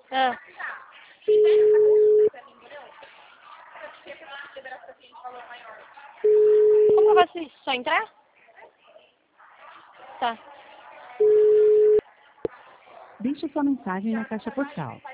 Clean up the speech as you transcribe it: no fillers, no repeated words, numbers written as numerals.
Ah. Como eu faço isso? Só entrar? Tá. Deixe sua mensagem na caixa postal.